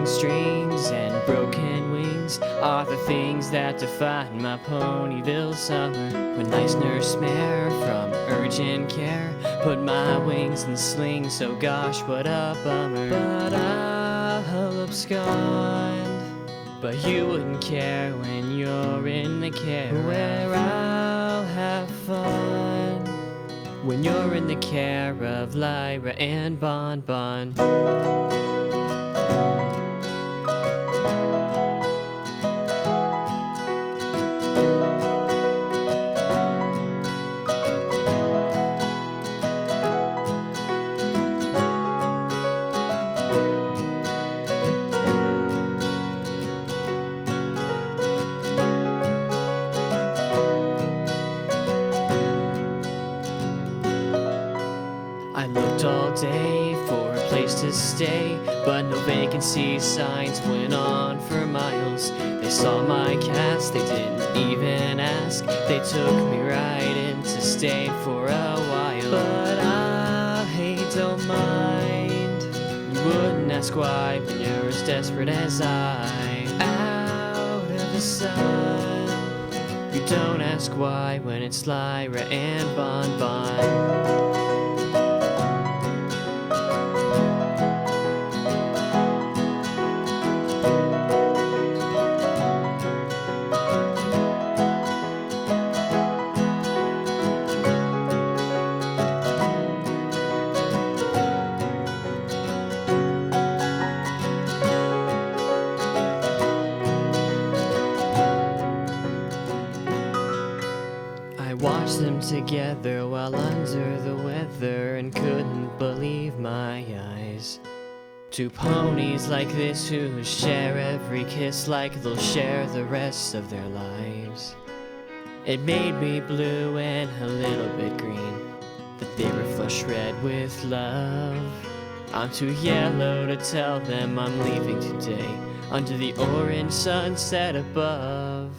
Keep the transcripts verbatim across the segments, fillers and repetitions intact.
strings and broken wings are the things that define my Ponyville summer. When nice nurse mare from urgent care put my wings in slings, so gosh, what a bummer. But I'll abscond, but you wouldn't care when you're in the care where I'll have fun. When you're in the care of Lyra and Bon Bon. I looked all day for a place to stay, but no vacancy signs went on for miles. They saw my cast, they didn't even ask. They took me right in to stay for a while. But I don't mind. You wouldn't ask why when you're as desperate as I. Out of the sun. You don't ask why when it's Lyra and Bon Bon. I watched them together while under the weather and couldn't believe my eyes. Two ponies like this who share every kiss like they'll share the rest of their lives. It made me blue and a little bit green, that they were flush red with love. I'm too yellow to tell them I'm leaving today, under the orange sunset above.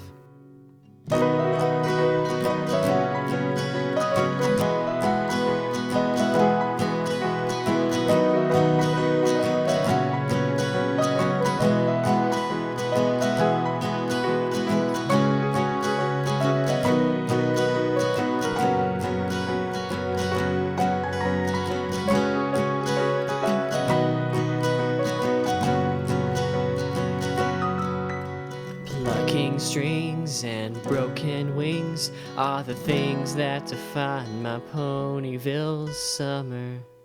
Plucking strings and broken wings are the things that define my Ponyville summer.